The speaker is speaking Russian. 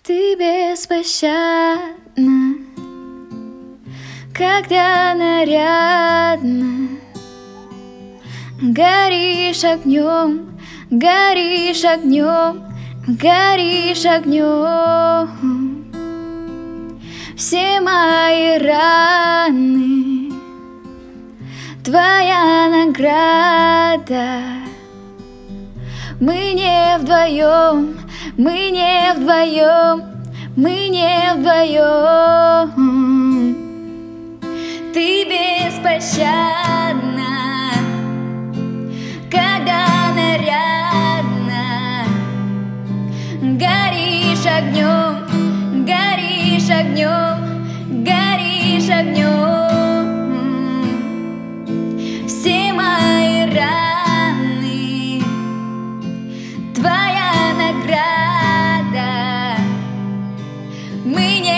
Ты беспощадна, когда нарядно горишь огнем, горишь огнем, горишь огнем. Все мои раны — твоя награда. Мы не вдвоем, мы не вдвоем, мы не вдвоем. Ты беспощадна, когда нарядно горишь огнем, горишь огнем, горишь огнем. Все мои раны — твоя награда. Мы не